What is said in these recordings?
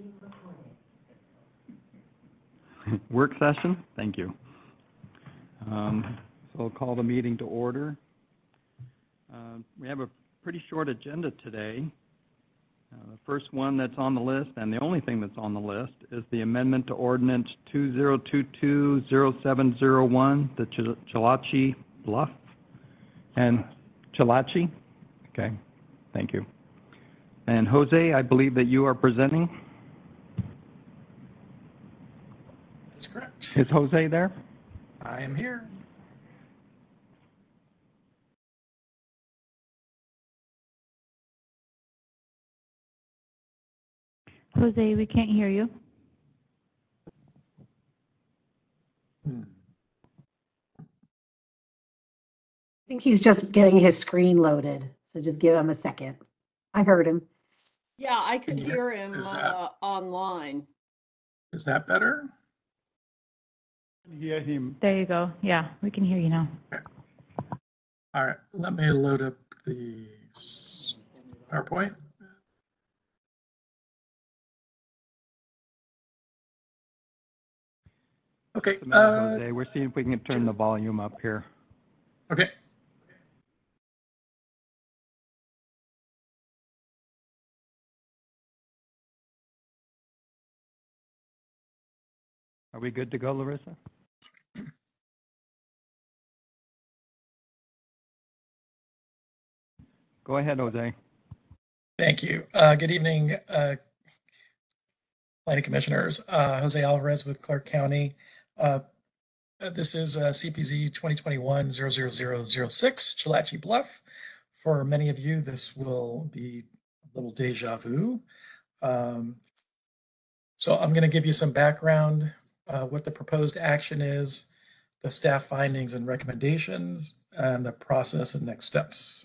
Work session, thank you. So I'll call the meeting to order. We have a pretty short agenda today. The first one that's on the list, and the only thing that's on the list, is the amendment to Ordinance 2022-0701, the Chalachi Bluff. And Chalachi? Okay, thank you. And Jose, I believe that you are presenting? That's correct. Is Jose there? I am here. Jose, we can't hear you. I think he's just getting his screen loaded, so just give him a second. I heard him. Yeah, I could hear him online. Is that better? Hear him. There you go. Yeah, we can hear you now. Okay. All right, let me load up the PowerPoint. Okay. Jose, we're seeing if we can turn the volume up here. Okay. Are we good to go, Larissa? Go ahead, Jose. Thank you. Good evening, Planning Commissioners. Jose Alvarez with Clark County. This is CPZ 2021-00006, Chalachi Bluff. For many of you, this will be a little deja vu. So I'm going to give you some background, what the proposed action is, the staff findings and recommendations, and the process and next steps.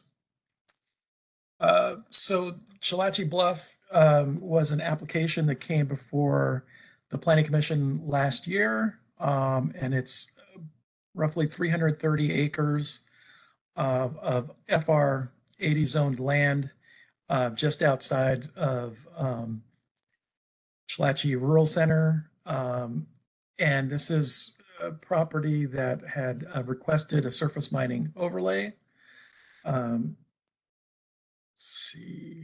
So Chalachi Bluff was an application that came before the Planning Commission last year, and it's roughly 330 acres of FR 80 zoned land just outside of Chalachi Rural Center. And this is a property that had requested a surface mining overlay. Let's see.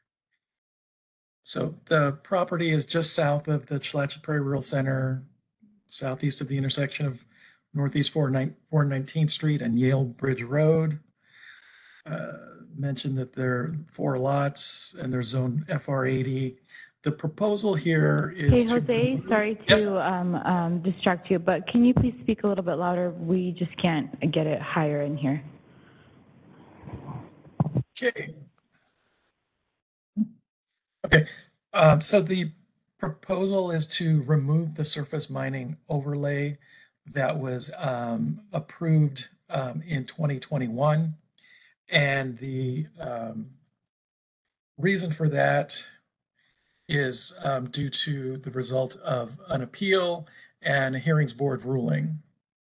So the property is just south of the Chalachi Prairie Rural Center, southeast of the intersection of Northeast 419th Street and Yale Bridge Road. Mentioned that there are 4 lots and they're zoned FR80. The proposal here is Hey, Jose, sorry to distract you, but can you please speak a little bit louder? We just can't get it higher in here. Okay. Okay. So the proposal is to remove the surface mining overlay that was approved in 2021. And the reason for that is due to the result of an appeal and a hearings board ruling.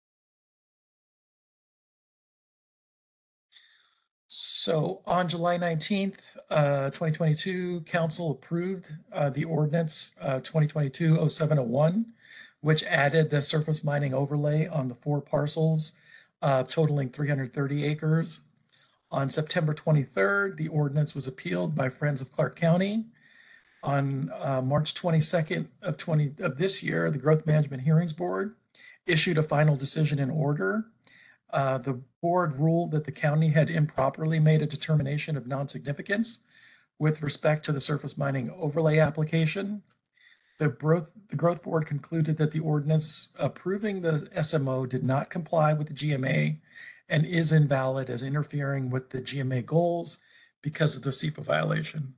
So on July 19th, 2022, Council approved the ordinance 2022-0701, which added the surface mining overlay on the 4 parcels totaling 330 acres. On September 23rd, the ordinance was appealed by Friends of Clark County. On March 22nd of this year, the Growth Management Hearings Board issued a final decision in order. The board ruled that the county had improperly made a determination of non-significance with respect to the surface mining overlay application. The Growth Board concluded that the ordinance approving the SMO did not comply with the GMA and is invalid as interfering with the GMA goals because of the SEPA violation.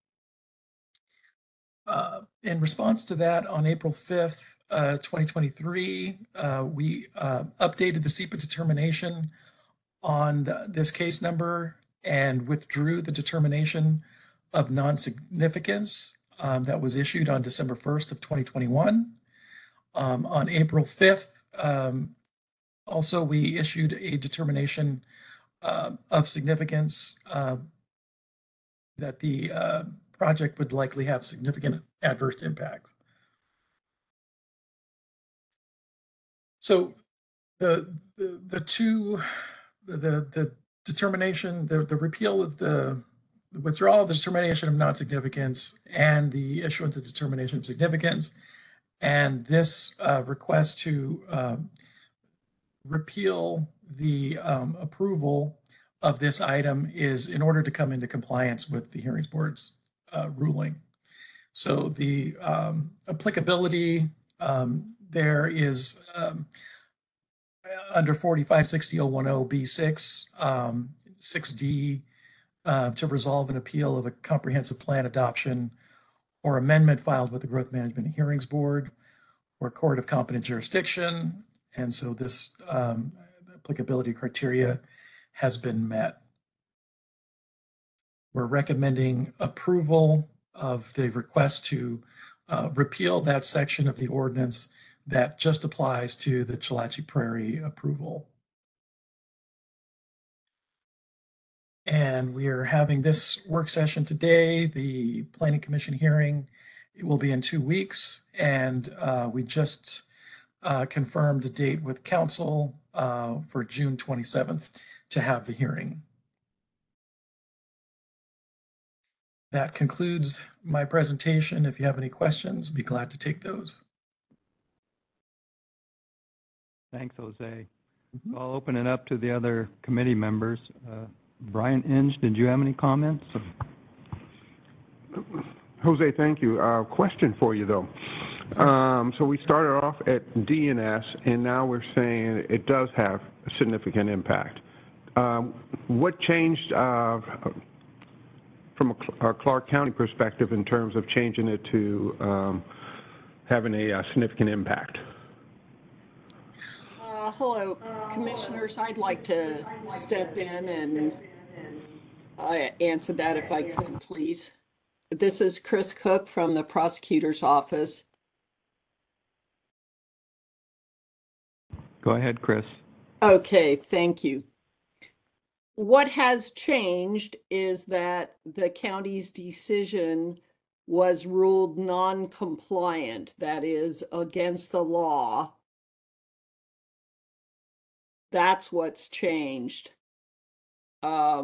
In response to that, on April 5th, 2023, we updated the SEPA determination on this case number and withdrew the determination of non-significance that was issued on December 1st of 2021. On April 5th, also we issued a determination of significance that the project would likely have significant adverse impact. So the determination, the repeal of the withdrawal of the determination of non-significance and the issuance of determination of significance, and this request to repeal the approval of this item is in order to come into compliance with the hearings board's ruling. So the applicability there is under 4560.010 B6, 6D, to resolve an appeal of a comprehensive plan adoption or amendment filed with the Growth Management Hearings Board or court of competent jurisdiction. And so this applicability criteria has been met. We're recommending approval of the request to repeal that section of the ordinance that just applies to the Chalachi Prairie approval. And we are having this work session today. The Planning Commission hearing, it will be in 2 weeks. And we just confirmed a date with council for June 27th to have the hearing. That concludes my presentation. If you have any questions, I'd be glad to take those. Thanks, Jose. I'll open it up to the other committee members. Brian Inge, did you have any comments? Jose, thank you. Question for you, though. So we started off at DNS, and now we're saying it does have a significant impact. What changed from a Clark County perspective in terms of changing it to having a significant impact? Hello, commissioners. I'd like to step in and answer that if I could, please. This is Chris Cook from the prosecutor's office. Go ahead, Chris. Okay, thank you. What has changed is that the county's decision was ruled non-compliant, that is, against the law. That's what's changed. I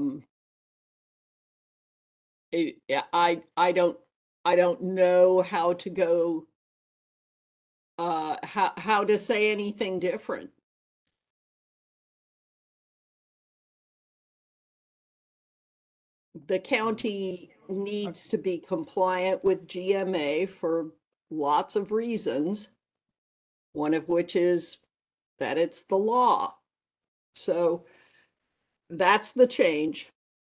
don't know how to go, how to say anything different. The county needs to be compliant with GMA for lots of reasons, one of which is that it's the law. So that's the change.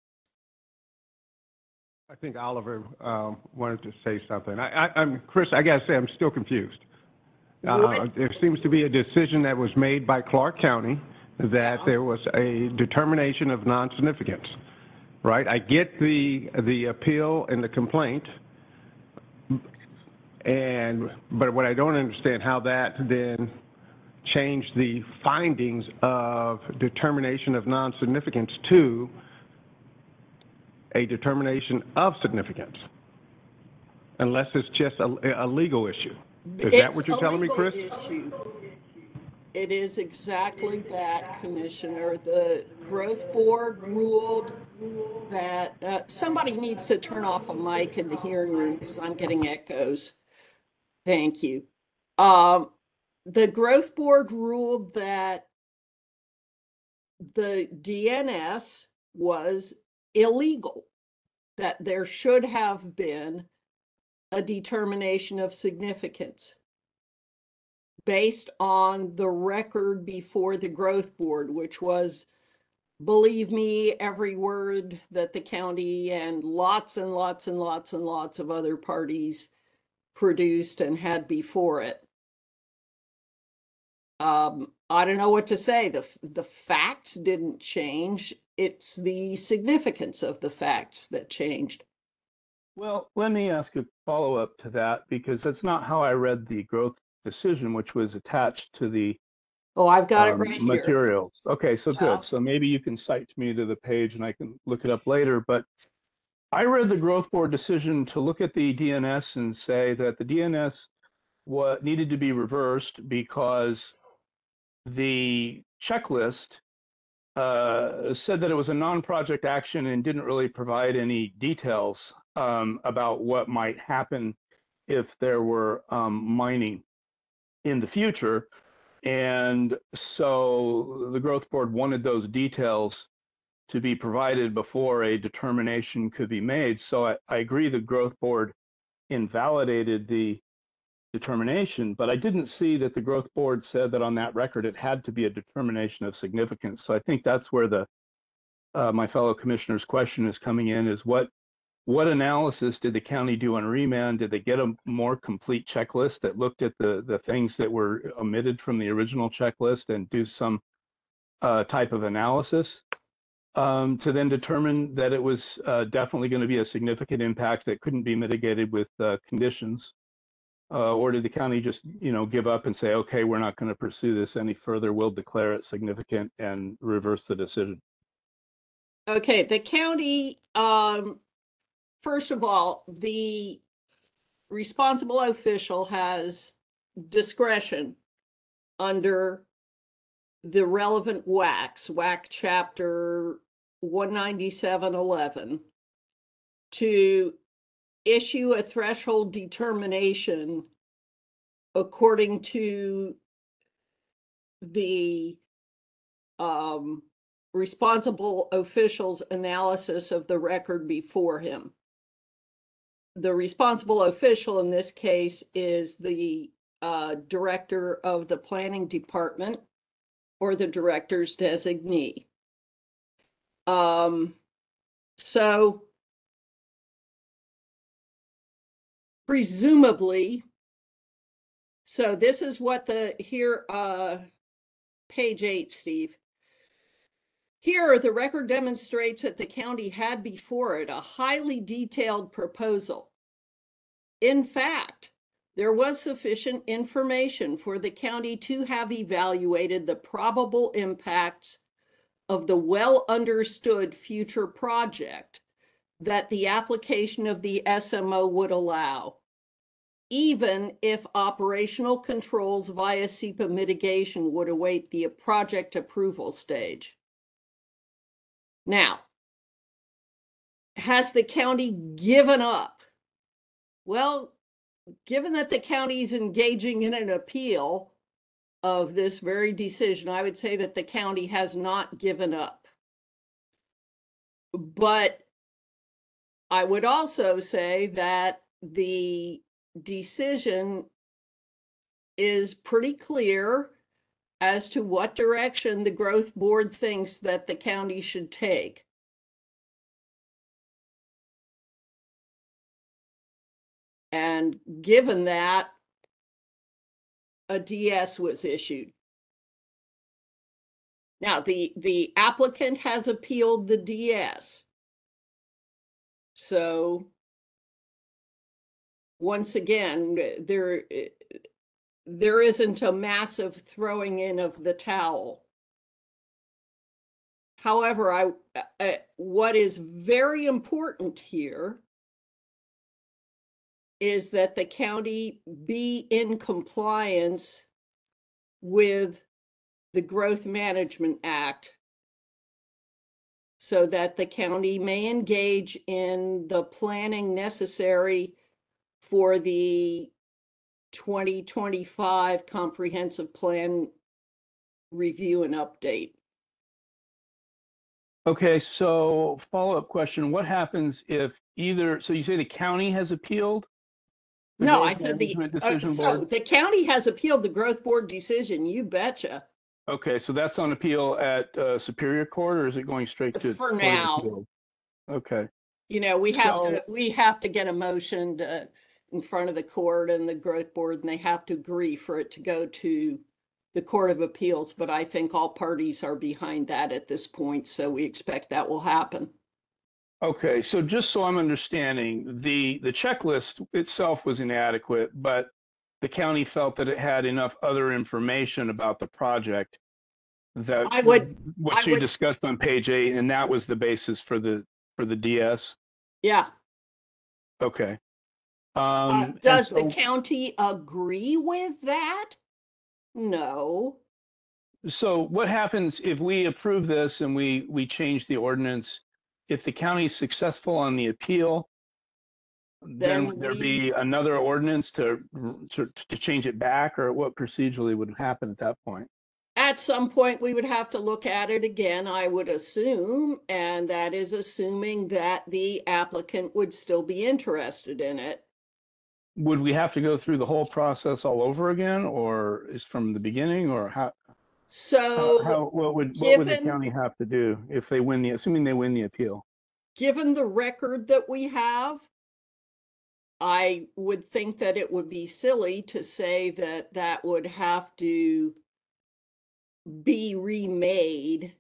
I think Oliver wanted to say something. I'm Chris, I got to say, I'm still confused. There seems to be a decision that was made by Clark County that there was a determination of non-significance, right? I get the appeal and the complaint, but what I don't understand how that then changed the findings of determination of non-significance to a determination of significance, unless it's just a legal issue. Is that what you're telling me, Chris? Issue. It is exactly that, Commissioner. The Growth Board ruled that somebody needs to turn off a mic in the hearing room because I'm getting echoes. Thank you. The Growth Board ruled that the DNS was illegal, that there should have been a determination of significance based on the record before the Growth Board, which was, believe me, every word that the county and lots and lots and lots and lots of other parties produced and had before it. I don't know what to say. The facts didn't change. It's the significance of the facts that changed. Well, let me ask a follow-up to that, because that's not how I read the growth decision, which was attached to the Oh, I've got it right materials. here. Okay, so good. So maybe you can cite me to the page and I can look it up later. But I read the growth board decision to look at the DNS and say that the DNS needed to be reversed because the checklist said that it was a non-project action and didn't really provide any details about what might happen if there were mining in the future. And so the growth board wanted those details to be provided before a determination could be made. So I agree the growth board invalidated the determination, but I didn't see that the growth board said that on that record it had to be a determination of significance. So I think that's where the my fellow commissioner's question is coming in, is what analysis did the county do on remand? Did they get a more complete checklist that looked at the things that were omitted from the original checklist and do some type of analysis to then determine that it was definitely going to be a significant impact that couldn't be mitigated with conditions? Or did the county just, give up and say, okay, we're not going to pursue this any further, we'll declare it significant and reverse the decision? Okay, the county, first of all, the responsible official has discretion under the relevant WAC chapter 19711, to issue a threshold determination according to the responsible official's analysis of the record before him. The responsible official in this case is the director of the planning department or the director's designee. So presumably, so this is what page 8, Steve. Here, the record demonstrates that the county had before it a highly detailed proposal. In fact, there was sufficient information for the county to have evaluated the probable impacts of the well-understood future project that the application of the SMO would allow, even if operational controls via SEPA mitigation would await the project approval stage. Now, has the county given up? Well, given that the county is engaging in an appeal of this very decision, I would say that the county has not given up. But I would also say that the decision is pretty clear as to what direction the growth board thinks that the county should take. And given that, a DS was issued. Now, the applicant has appealed the DS. So once again, there isn't a massive throwing in of the towel. However, what is very important here is that the county be in compliance with the Growth Management Act so that the county may engage in the planning necessary for the 2025 comprehensive plan review and update. Okay, so follow-up question, what happens if so you say the county has appealed? No, I said the county has appealed the growth board decision, you betcha. Okay, so that's on appeal at Superior Court, or is it going straight to? For now. Okay. We have to get a motion in front of the court and the growth board, and they have to agree for it to go to the Court of Appeals. But I think all parties are behind that at this point, so we expect that will happen. Okay, so just so I'm understanding, the checklist itself was inadequate, but the county felt that it had enough other information about the project that you discussed on page 8, and that was the basis for the DS. Yeah. Okay. And Does the so, county agree with that? No. so what happens if we approve this and we change the ordinance? If the county's successful on the appeal, then would Then there we, be another ordinance to change it back, or what procedurally would happen at that point? at some point, we would have to look at it again, I would assume, and that is assuming that the applicant would still be interested in it. Would we have to go through the whole process all over again, or is from the beginning, or So what would the given, county have to do if they win assuming they win the appeal? given the record that we have, I would think that it would be silly to say that that would have to be remade.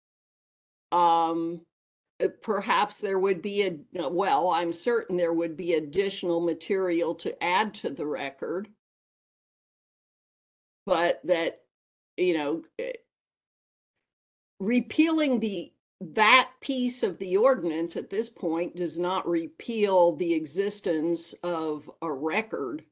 Perhaps there would be well, I'm certain there would be additional material to add to the record. But that, repealing that piece of the ordinance at this point does not repeal the existence of a record.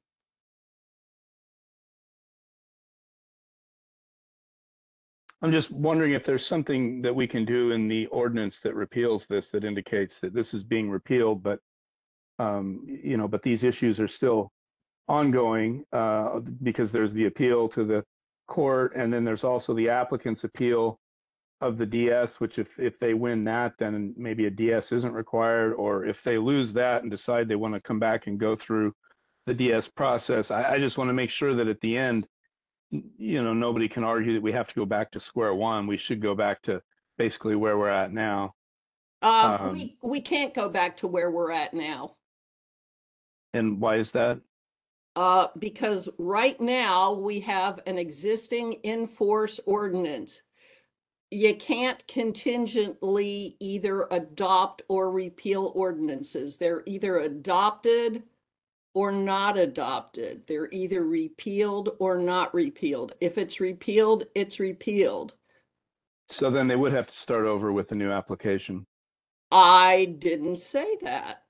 I'm just wondering if there's something that we can do in the ordinance that repeals this, that indicates that this is being repealed, but but these issues are still ongoing because there's the appeal to the court, and then there's also the applicant's appeal of the DS, which if they win that, then maybe a DS isn't required, or if they lose that and decide they want to come back and go through the DS process. I just want to make sure that at the end, nobody can argue that we have to go back to square one. We should go back to basically where we're at now. We can't go back to where we're at now. And why is that? Because right now we have an existing in-force ordinance. You can't contingently either adopt or repeal ordinances. They're either adopted or not adopted. They're either repealed or not repealed. If it's repealed, it's repealed. So then they would have to start over with a new application. I didn't say that.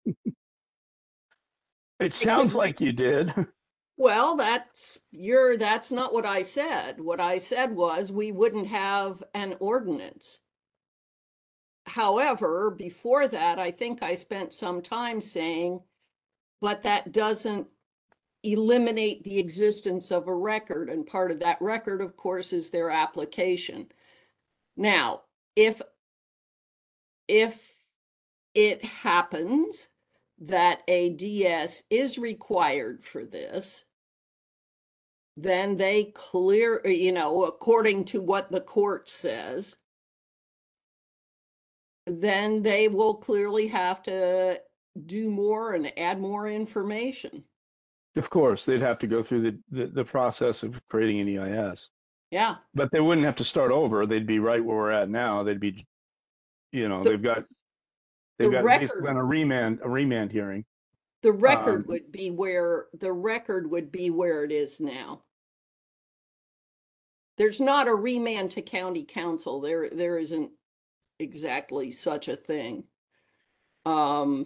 It sounds like you did. Well, that's not what I said. What I said was we wouldn't have an ordinance. However, before that, I think I spent some time saying, but that doesn't eliminate the existence of a record. And part of that record, of course, is their application. Now, if it happens that a DS is required for this, then they according to what the court says, then they will clearly have to do more and add more information. Of course, they'd have to go through the process of creating an EIS. Yeah. But they wouldn't have to start over. They'd be right where we're at now. They'd be, they've got basically on a remand hearing. The record would be where it is now. There's not a remand to county council. There isn't exactly such a thing. What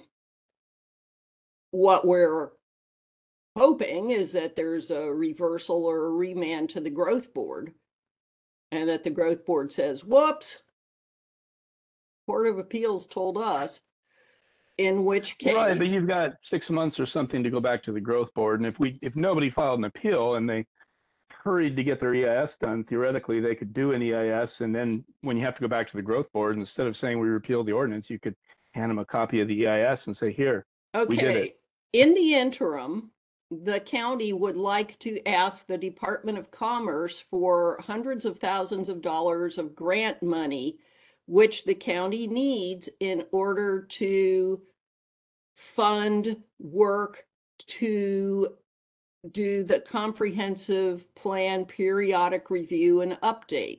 we're hoping is that there's a reversal or a remand to the growth board, and that the growth board says, whoops, Court of Appeals told us, in which case. Right, but you've got 6 months or something to go back to the growth board. And if nobody filed an appeal and they hurried to get their EIS done, theoretically they could do an EIS, and then when you have to go back to the growth board, instead of saying we repealed the ordinance, you could hand them a copy of the EIS and say, here, we did it. In the interim, the county would like to ask the Department of Commerce for hundreds of thousands of dollars of grant money, which the county needs in order to fund work to do the comprehensive plan periodic review and update.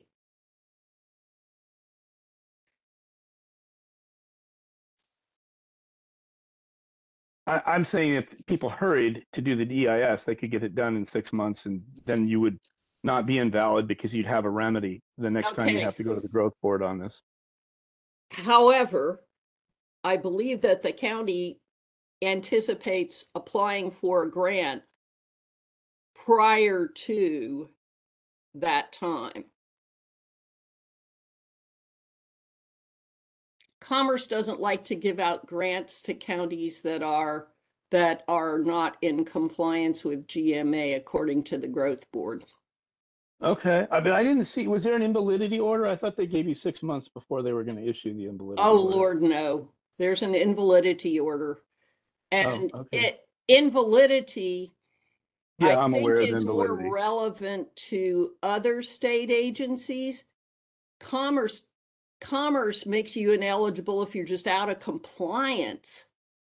I'm saying if people hurried to do the EIS, they could get it done in 6 months, and then you would not be invalid because you'd have a remedy the next time you have to go to the growth board on this. However, I believe that the county anticipates applying for a grant prior to that time. Commerce doesn't like to give out grants to counties that are not in compliance with GMA, according to the Growth Board. Okay, I mean, I didn't see, was there an invalidity order? I thought they gave you 6 months before they were going to issue the invalidity Oh, order. Lord, no. There's an invalidity order. And okay. invalidity, Yeah, I I'm think, aware of is more invalidity. relevant to other state agencies. Commerce makes you ineligible if you're just out of compliance.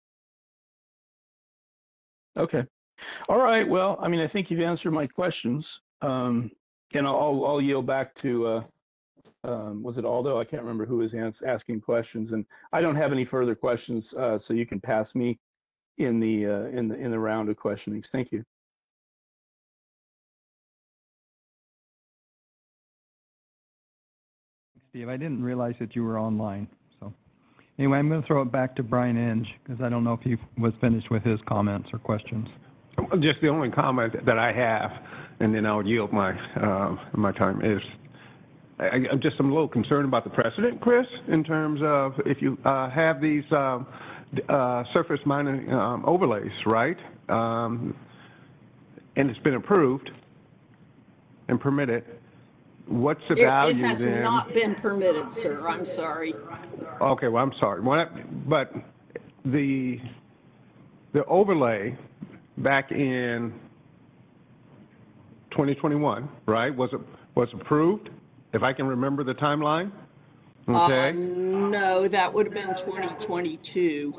Okay. All right. Well, I mean, I think you've answered my questions. And I'll yield back to, was it Aldo? I can't remember who was asking questions. And I don't have any further questions, so you can pass me in the round of questionings. Thank you. Steve, I didn't realize that you were online. So anyway, I'm going to throw it back to Brian Inge because I don't know if he was finished with his comments or questions. Just the only comment that I have, and then I'll yield my my time, is I'm a little concerned about the precedent, Chris, in terms of if you have these surface mining overlays, right? And it's been approved and permitted. What's the value It has then? not been permitted, sir. I'm sorry. Okay, well, I'm sorry. But the overlay back in 2021, right, was approved, if I can remember the timeline? Okay. No, that would have been 2022.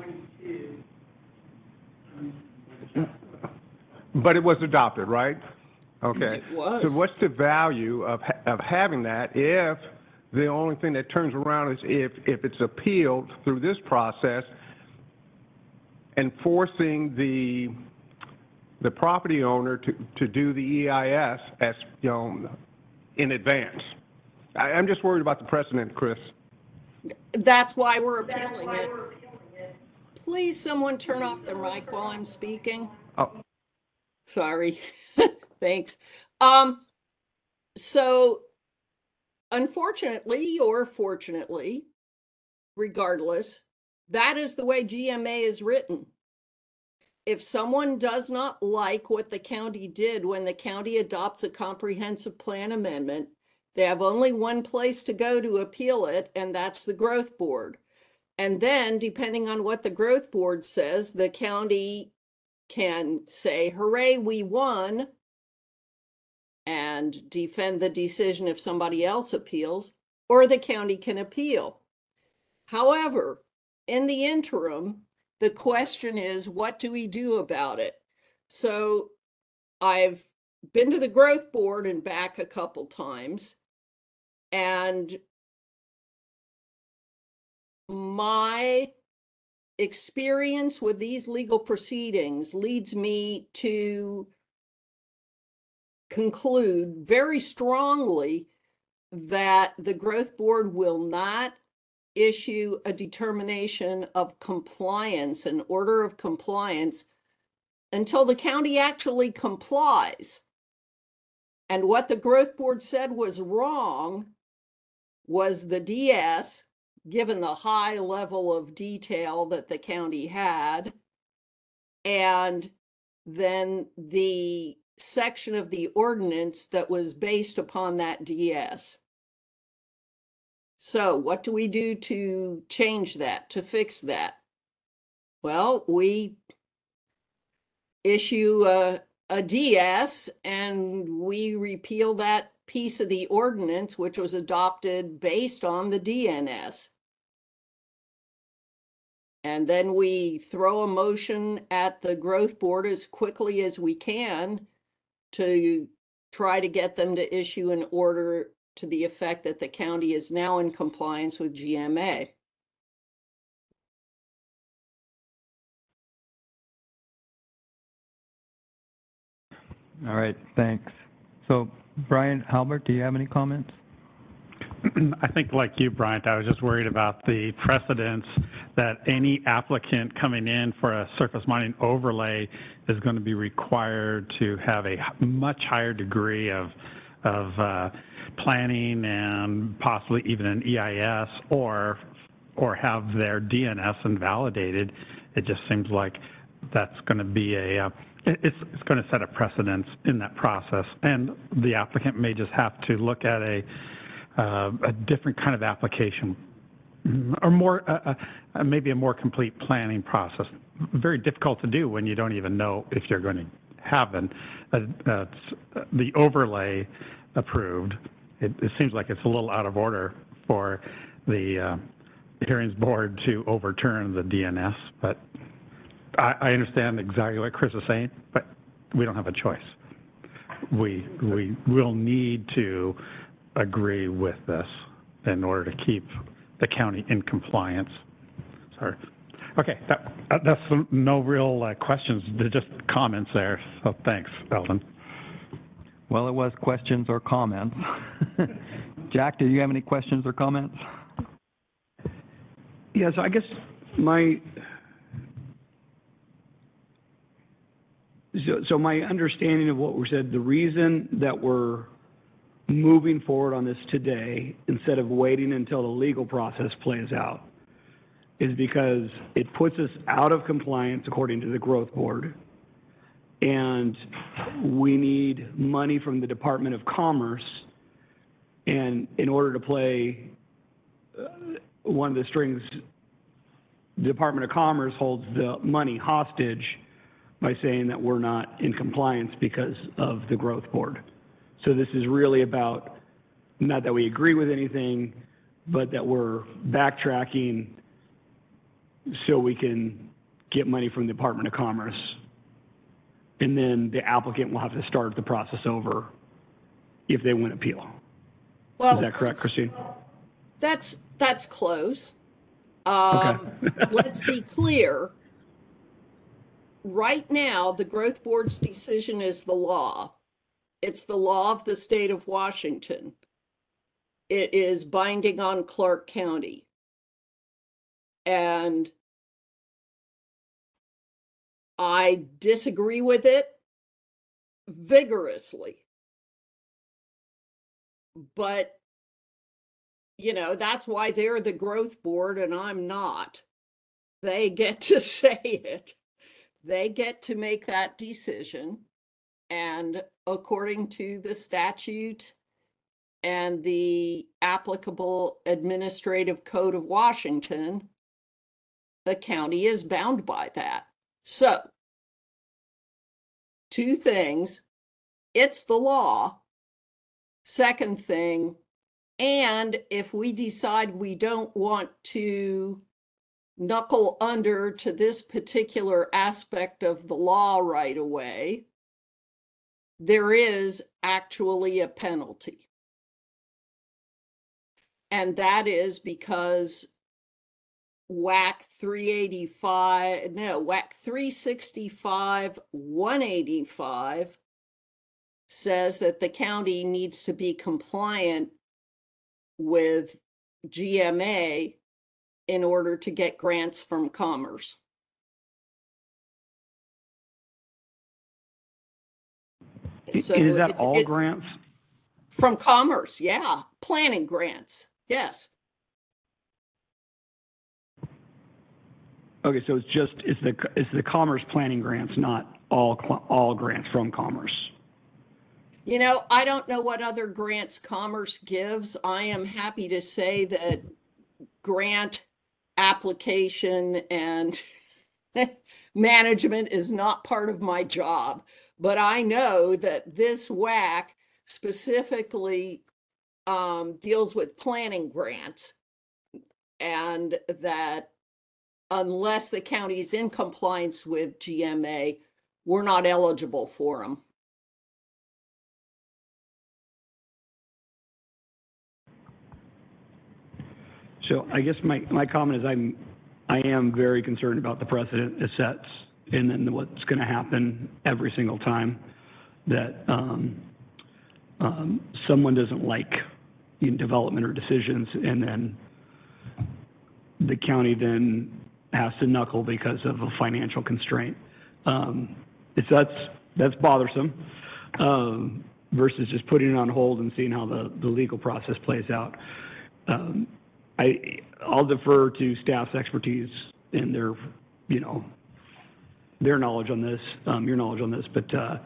But it was adopted, right? Okay. It was. So what's the value of having that if the only thing that turns around is if it's appealed through this process and forcing the property owner to do the EIS as, in advance? I'm just worried about the precedent, Chris. That's why we're appealing it. Please, someone turn off their mic while I'm speaking. Oh. Sorry. Thanks. So unfortunately, or fortunately, regardless, that is the way GMA is written. If someone does not like what the county did when the county adopts a comprehensive plan amendment, they have only one place to go to appeal it, and that's the Growth Board. And then, depending on what the Growth Board says, the county can say, hooray, we won, and defend the decision if somebody else appeals, or the county can appeal. However, in the interim, the question is, what do we do about it? So I've been to the Growth Board and back a couple times, and my experience with these legal proceedings leads me to conclude very strongly that the Growth Board will not issue a determination of compliance, an order of compliance, until the county actually complies. And what the Growth Board said was wrong was the DS, given the high level of detail that the county had, and then the section of the ordinance that was based upon that DS. So what do we do to change that, to fix that? Well, we issue a DS and we repeal that piece of the ordinance which was adopted based on the DNS. And then we throw a motion at the Growth Board as quickly as we can to try to get them to issue an order to the effect that the county is now in compliance with GMA. All right, thanks. So, Brian Halbert, do you have any comments? I think like you, Bryant, I was just worried about the precedents that any applicant coming in for a surface mining overlay is going to be required to have a much higher degree of planning and possibly even an EIS or have their DNS invalidated. It just seems like that's going to be it's going to set a precedence in that process, and the applicant may just have to look at a different kind of application, or more maybe a more complete planning process. Very difficult to do when you don't even know if you're going to have the overlay approved. It seems like it's a little out of order for the hearings board to overturn the DNS, but I understand exactly what Chris is saying, but we don't have a choice. We will need to agree with this in order to keep the county in compliance. Sorry. Okay, that's no real questions, they're just comments there, so thanks, Eldon. Well, it was questions or comments. Jack, do you have any questions or comments? Yeah, so I guess my understanding of what we said, the reason that we're moving forward on this today instead of waiting until the legal process plays out is because it puts us out of compliance according to the growth board, and we need money from the Department of Commerce, and in order to play one of the strings, the Department of Commerce holds the money hostage by saying that we're not in compliance because of the growth board. So this is really about, not that we agree with anything, but that we're backtracking so we can get money from the Department of Commerce. And then the applicant will have to start the process over if they win appeal. Well, is that correct, Christine? That's close. Okay. Let's be clear. Right now, the growth board's decision is the law. It's the law of the state of Washington. It is binding on Clark County. And I disagree with it vigorously. But, you know, that's why they're the growth board and I'm not. They get to say it. They get to make that decision. And according to the statute and the applicable administrative code of Washington, the county is bound by that. So, two things. It's the law. Second thing, and if we decide we don't want to knuckle under to this particular aspect of the law right away, there is actually a penalty. And that is because WAC 365, 185 says that the county needs to be compliant with GMA in order to get grants from Commerce. So is that all grants? From Commerce, yeah. Planning grants, yes. Okay, so it's the Commerce planning grants, not all grants from Commerce. You know, I don't know what other grants Commerce gives. I am happy to say that grant application and management is not part of my job, but I know that this WAC specifically deals with planning grants, and that unless the county is in compliance with GMA, we're not eligible for them. So I guess my comment is I am very concerned about the precedent it sets, and then what's going to happen every single time that someone doesn't like development or decisions, and then the county then has to knuckle because of a financial constraint. That's bothersome, versus just putting it on hold and seeing how the legal process plays out. I'll defer to staff's expertise and their knowledge on this, your knowledge on this, but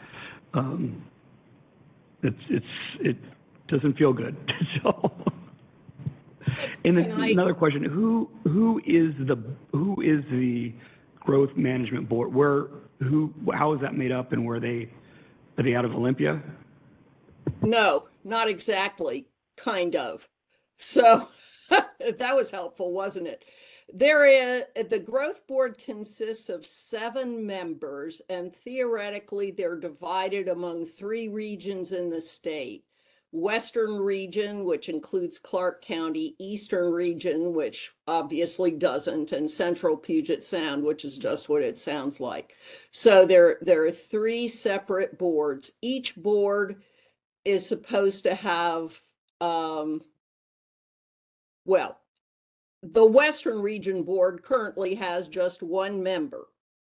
it doesn't feel good. So, and then another question: who is the growth management board? How is that made up, and are they out of Olympia? No, not exactly. Kind of. So that was helpful, wasn't it? The growth board consists of 7 members, and theoretically they're divided among 3 regions in the state. Western region, which includes Clark County, Eastern region, which obviously doesn't, and Central Puget Sound, which is just what it sounds like. So there are 3 separate boards. Each board is supposed to have, the Western Region Board currently has just 1 member.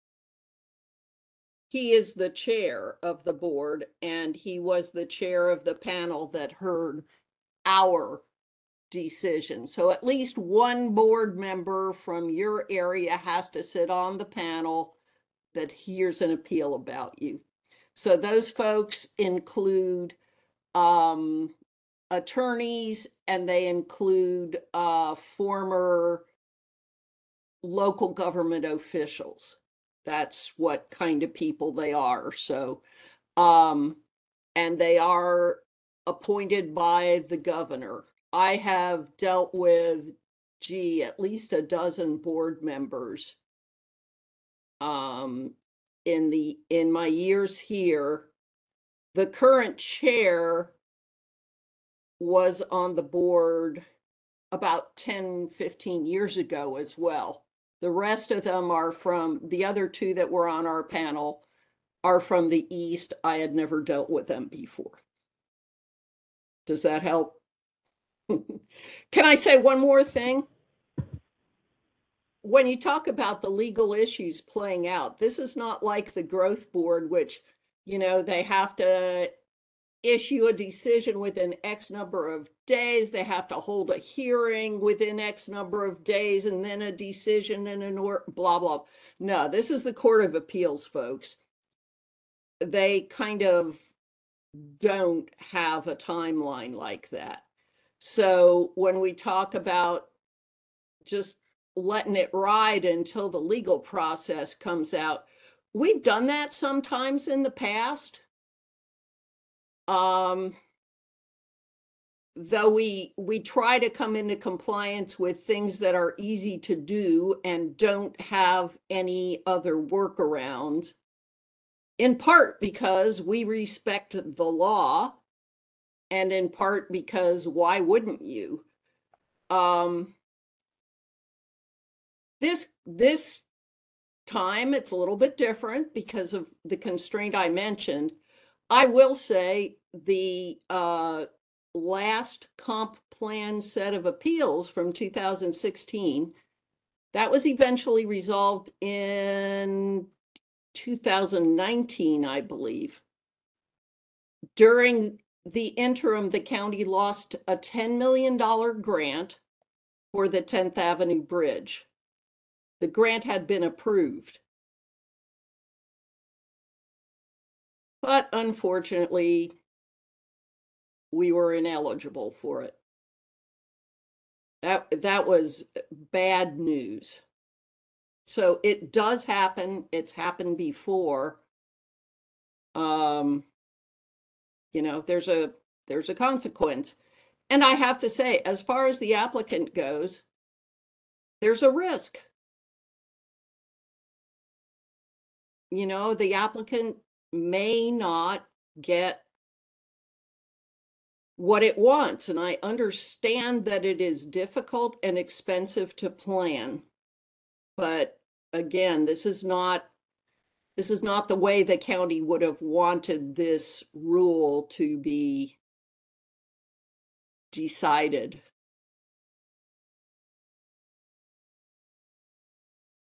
He is the chair of the board, and he was the chair of the panel that heard our decision. So at least 1 board member from your area has to sit on the panel that hears an appeal about you. So those folks include attorneys, and they include former local government officials. That's what kind of people they are. So, and they are appointed by the governor. I have dealt with, at least a dozen board members in my years here. The current chair was on the board about 10, 15 years ago as well. The rest of them are from, the other 2 that were on our panel are from the East. I had never dealt with them before. Does that help? Can I say one more thing? When you talk about the legal issues playing out, this is not like the growth board, which, they have to issue a decision within X number of days. They have to hold a hearing within X number of days, and then a decision and blah, blah. No, this is the Court of Appeals, folks. They kind of don't have a timeline like that. So when we talk about just letting it ride until the legal process comes out, we've done that sometimes in the past. Though we try to come into compliance with things that are easy to do and don't have any other workarounds, in part because we respect the law, and in part because why wouldn't you? This time it's a little bit different because of the constraint I mentioned. I will say the last comp plan set of appeals from 2016, that was eventually resolved in 2019, I believe. During the interim, the county lost a $10 million grant for the 10th Avenue Bridge. The grant had been approved, but unfortunately, we were ineligible for it. That was bad news. So it does happen. It's happened before. There's a consequence. And I have to say, as far as the applicant goes, there's a risk. The applicant may not get what it wants. And I understand that it is difficult and expensive to plan. But again, this is not the way the county would have wanted this rule to be decided.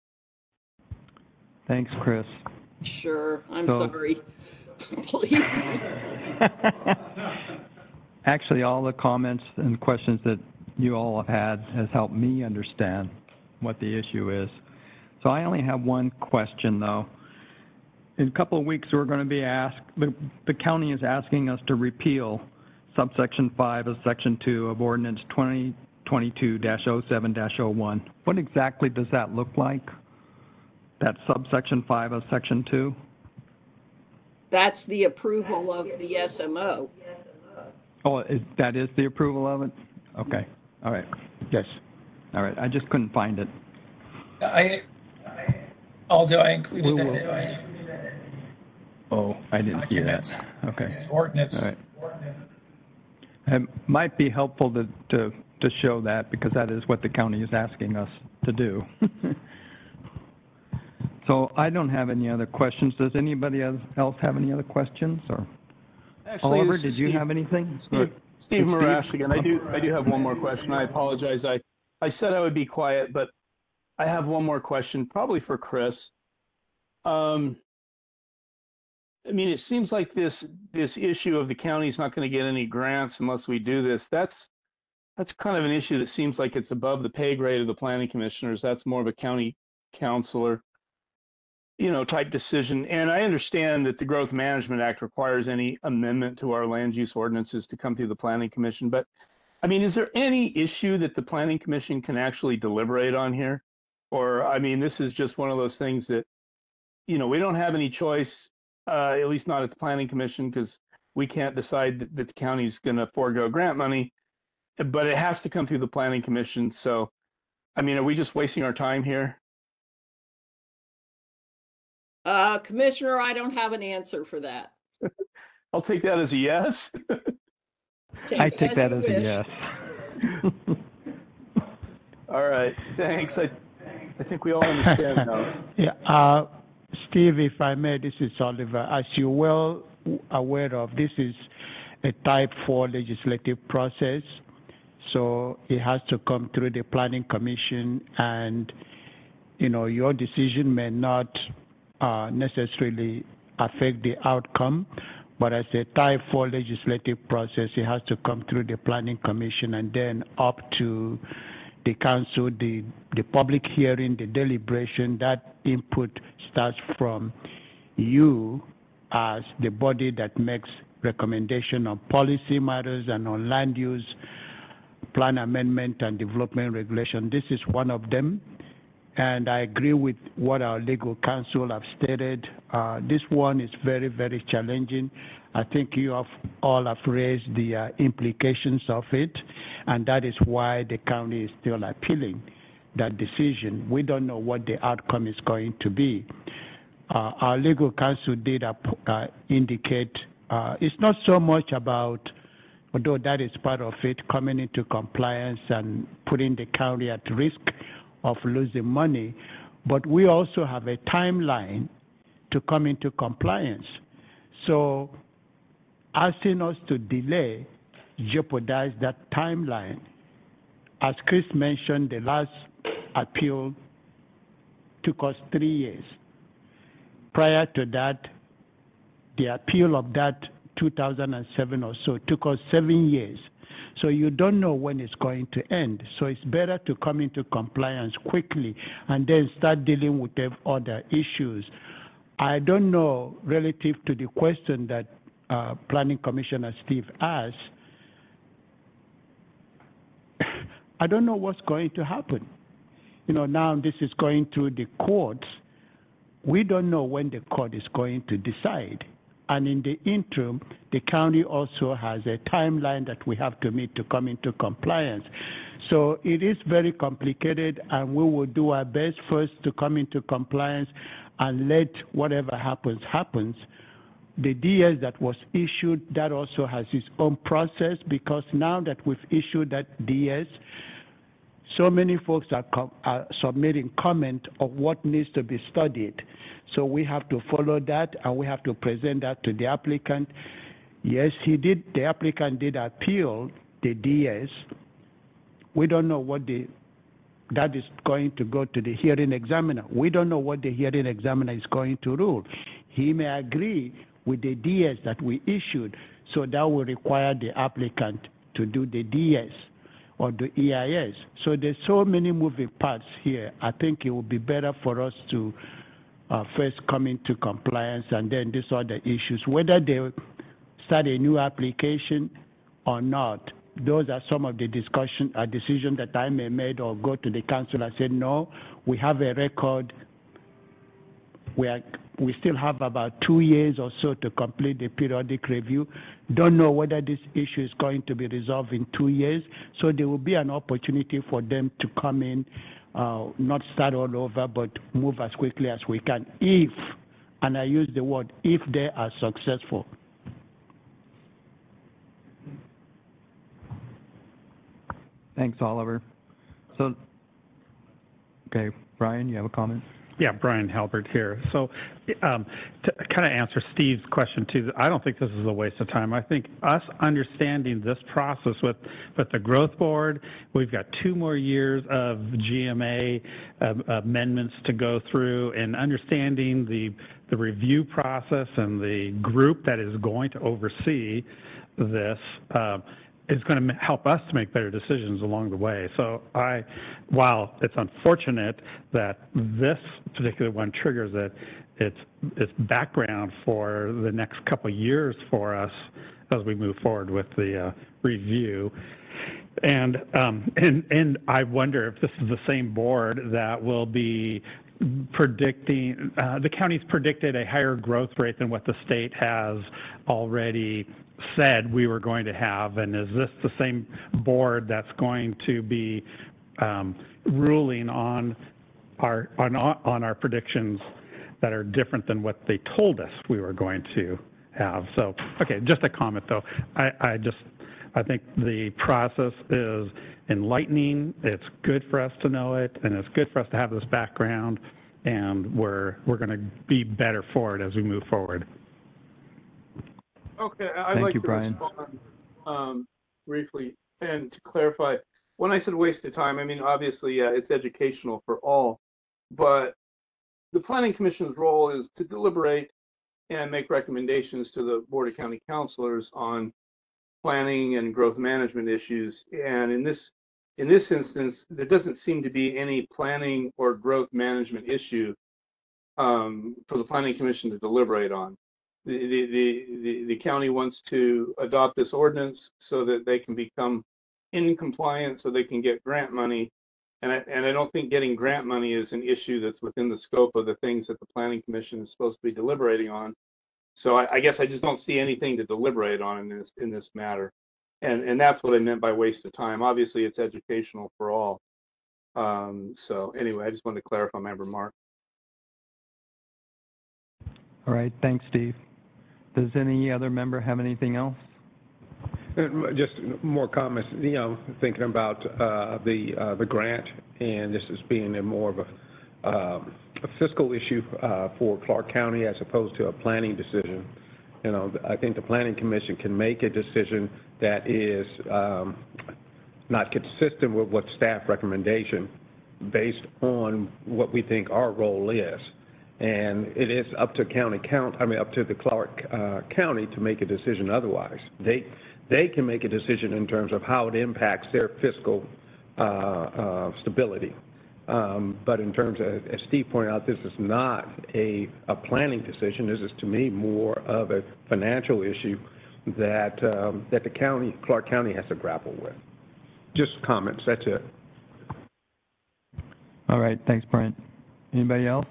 Thanks, Chris. Sure, I'm So- sorry. Believe me. Actually, all the comments and questions that you all have had has helped me understand what the issue is. So I only have one question, though. In a couple of weeks, we're going to be asked, the county is asking us to repeal subsection 5 of section 2 of ordinance 2022-07-01. What exactly does that look like? That subsection 5 of section 2? That's the approval of the SMO. Oh, that is the approval of it? Okay, all right. Yes. All right, I just couldn't find it. Aldo, I included that in my Oh, I didn't see that. documents. Okay, It's the ordinance. all right. It might be helpful to show that, because that is what the county is asking us to do. So I don't have any other questions. Does anybody else have any other questions? Or Actually, Oliver, this is did you Steve- have anything? Steve Marash again. I do have one more question. I apologize. I said I would be quiet, but I have one more question, probably for Chris. I mean, it seems like this issue of the county's not going to get any grants unless we do this. That's kind of an issue that seems like it's above the pay grade of the planning commissioners. That's more of a county councilor, type decision. And I understand that the Growth Management Act requires any amendment to our land use ordinances to come through the Planning Commission. But I mean, is there any issue that the Planning Commission can actually deliberate on here? Or, I mean, this is just one of those things that, we don't have any choice, at least not at the Planning Commission, because we can't decide that the county's going to forego grant money, but it has to come through the Planning Commission. So, I mean, are we just wasting our time here? Commissioner, I don't have an answer for that. I'll take that as a yes. I take that as a wish. yes. All right, thanks. I think we all understand now. Yeah, Steve, if I may, this is Oliver. As you're well aware of, this is a type 4 legislative process. So it has to come through the Planning Commission, and, your decision may not necessarily affect the outcome, but as a type 4 legislative process, it has to come through the Planning Commission and then up to the council, the public hearing, the deliberation. That input starts from you as the body that makes recommendation on policy matters and on land use, plan amendment and development regulation. This is one of them. And I agree with what our legal counsel have stated. This one is very, very challenging. I think you all have raised the implications of it, and that is why the county is still appealing that decision. We don't know what the outcome is going to be. Our legal counsel did indicate it's not so much about, although that is part of it, coming into compliance and putting the county at risk of losing money, but we also have a timeline to come into compliance. So asking us to delay jeopardize that timeline. As Chris mentioned, the last appeal took us 3 years. Prior to that, the appeal of that 2007 or so took us 7 years. So you don't know when it's going to end. So it's better to come into compliance quickly and then start dealing with the other issues. I don't know, relative to the question that Planning Commissioner Steve asked, I don't know what's going to happen. Now this is going through the courts. We don't know when the court is going to decide. And in the interim, the county also has a timeline that we have to meet to come into compliance. So it is very complicated, and we will do our best first to come into compliance and let whatever happens, happens. The DS that was issued, that also has its own process, because now that we've issued that DS, so many folks are submitting comment of what needs to be studied. So we have to follow that, and we have to present that to the applicant. Yes, the applicant did appeal the DS. We don't know what the that is going to go to the hearing examiner. We don't know what the hearing examiner is going to rule. He may agree with the DS that we issued, so that will require the applicant to do the DS or the EIS. So there's so many moving parts here. I think it would be better for us to first come into compliance and then these other issues. Whether they start a new application or not, those are some of the decisions that I may make or go to the council and say, no, we have a record. We still have about 2 years or so to complete the periodic review. Don't know whether this issue is going to be resolved in 2 years. So there will be an opportunity for them to come in, not start all over, but move as quickly as we can if, and I use the word, if they are successful. Thanks, Oliver. So, okay, Brian, you have a comment? Yeah, Brian Halbert here. So to kind of answer Steve's question too, I don't think this is a waste of time. I think us understanding this process with the growth board, we've got 2 more years of GMA amendments to go through, and understanding the review process and the group that is going to oversee this is going to help us to make better decisions along the way. So while it's unfortunate that this particular one triggers it, it's background for the next couple of years for us as we move forward with the review. And I wonder if this is the same board that will be predicting, the county's predicted a higher growth rate than what the state has already said we were going to have, and is this the same board that's going to be ruling on our predictions that are different than what they told us we were going to have? So, okay, just a comment though. I think the process is enlightening. It's good for us to know it, and it's good for us to have this background, and we're going to be better for it as we move forward. Okay, I'd like to respond briefly and to clarify. When I said waste of time, I mean, obviously, yeah, it's educational for all, but the Planning Commission's role is to deliberate and make recommendations to the Board of County Councilors on planning and growth management issues. And in this instance, there doesn't seem to be any planning or growth management issue for the Planning Commission to deliberate on. The county wants to adopt this ordinance so that they can become in compliance, so they can get grant money. And I don't think getting grant money is an issue that's within the scope of the things that the Planning Commission is supposed to be deliberating on. So I guess I just don't see anything to deliberate on in this matter. And that's what I meant by waste of time. Obviously, it's educational for all. So anyway, I just wanted to clarify my remark. All right, thanks, Steve. Does any other member have anything else? Just more comments, thinking about the grant, and this as being more of a fiscal issue for Clark County as opposed to a planning decision. I think the Planning Commission can make a decision that is not consistent with what staff recommendation based on what we think our role is. And it is up to up to the Clark County to make a decision otherwise. They can make a decision in terms of how it impacts their fiscal stability. But in terms of, as Steve pointed out, this is not a planning decision. This is, to me, more of a financial issue that the Clark County has to grapple with. Just comments, that's it. All right, thanks, Brent. Anybody else?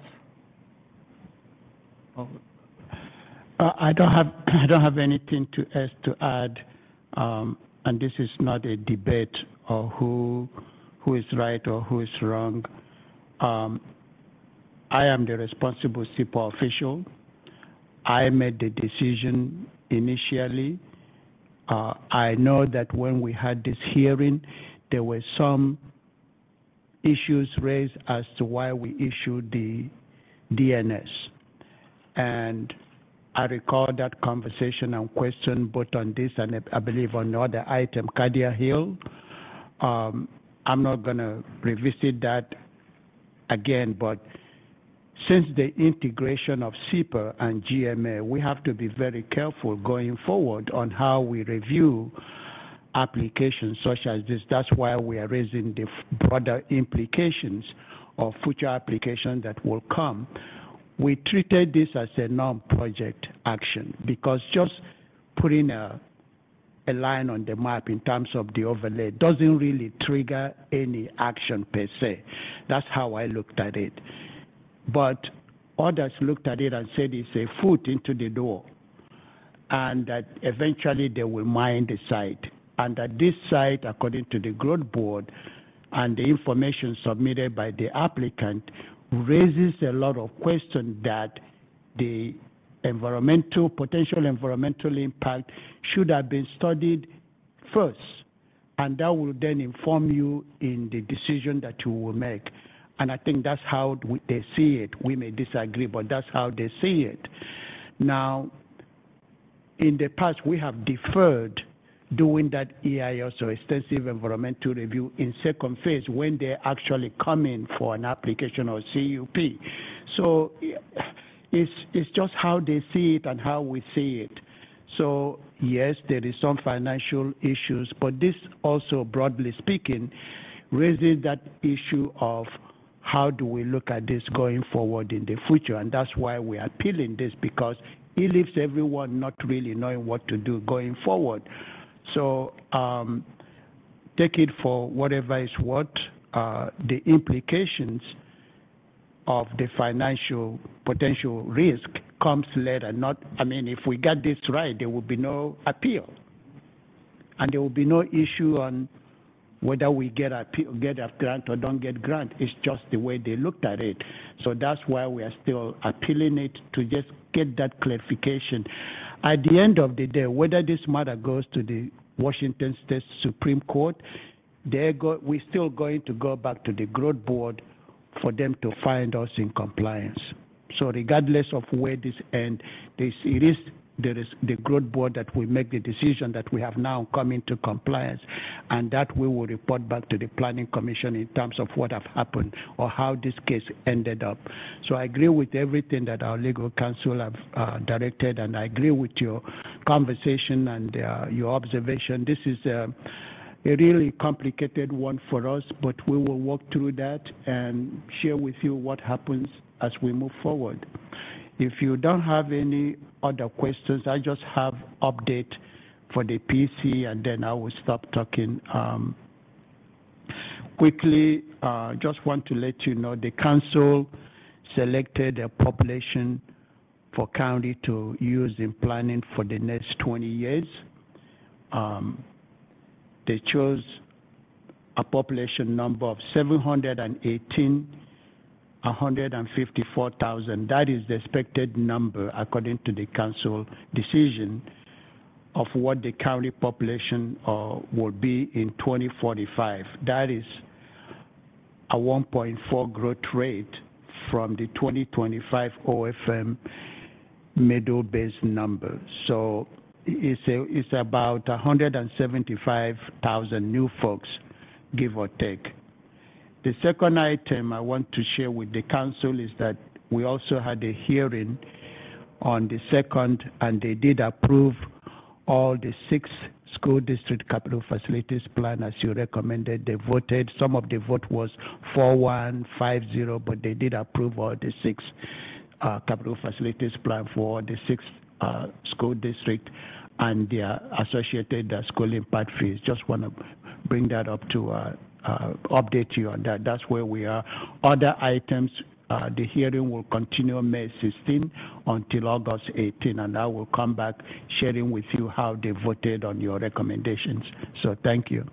I don't have anything to add, and this is not a debate or who is right or who is wrong. I am the responsible SIPO official. I made the decision initially. I know that when we had this hearing, there were some issues raised as to why we issued the DNS. And I recall that conversation and question both on this and I believe on the other item, Cadia Hill. I'm not going to revisit that again, but since the integration of SEPA and GMA, we have to be very careful going forward on how we review applications such as this. That's why we are raising the broader implications of future applications that will come. We treated this as a non-project action because just putting a line on the map in terms of the overlay doesn't really trigger any action per se. That's how I looked at it. But others looked at it and said it's a foot into the door, and that eventually they will mine the site. And that this site, according to the growth board and the information submitted by the applicant, raises a lot of questions that the potential environmental impact should have been studied first. And that will then inform you in the decision that you will make. And I think that's how they see it. We may disagree, but that's how they see it. Now, in the past, we have deferred doing that EIS or extensive environmental review in second phase when they actually come in for an application or CUP. So it's just how they see it and how we see it. So yes, there is some financial issues, but this also, broadly speaking, raises that issue of how do we look at this going forward in the future? And that's why we are appealing this, because it leaves everyone not really knowing what to do going forward. So take it for whatever is what. The implications of the financial potential risk comes later. If we get this right, there will be no appeal. And there will be no issue on whether we get a grant or don't get grant. It's just the way they looked at it. So that's why we are still appealing it to just get that clarification. At the end of the day, whether this matter goes to the Washington State Supreme Court, we're still going to go back to the growth board for them to find us in compliance. So regardless of where this ends, there is the growth board that will make the decision that we have now come into compliance, and that we will report back to the Planning Commission in terms of what have happened or how this case ended up. So I agree with everything that our legal counsel have directed, and I agree with your conversation and your observation. This is a really complicated one for us, but we will work through that and share with you what happens as we move forward. If you don't have any other questions, I just have update for the PC, and then I will stop talking. Quickly, just want to let you know the council selected a population for county to use in planning for the next 20 years. They chose a population number of 154,000. That is the expected number, according to the council decision, of what the county population will be in 2045. That is a 1.4 growth rate from the 2025 OFM middle-based number. So it's about 175,000 new folks, give or take. The second item I want to share with the council is that we also had a hearing on the 2nd, and they did approve all the 6 school district capital facilities plan as you recommended. They voted. Some of the vote was 4-1, 5-0, but they did approve all the 6 capital facilities plan for the 6 school district and their associated school impact fees. Just want to bring that up to update you on that. That's where we are. Other items, the hearing will continue May 16 until August 18, and I will come back sharing with you how they voted on your recommendations. So thank you.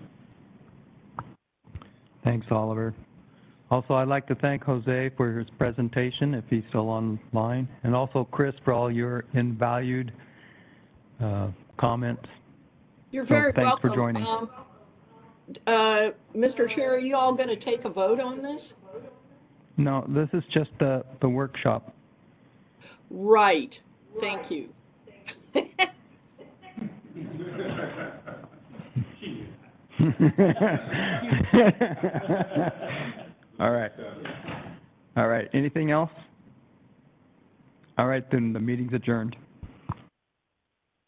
Thanks, Oliver. Also, I'd like to thank Jose for his presentation, if he's still online, and also Chris for all your invalued comments. You're very welcome. Thanks for joining. Mr. Chair, are you all going to take a vote on this? No, this is just the workshop. Right. Thank you. All right. All right, anything else? All right, then the meeting's adjourned.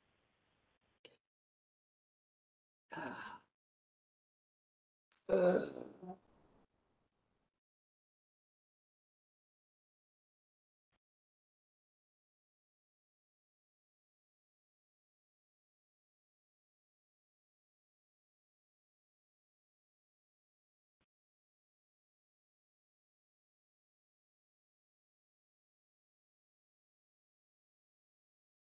Uh,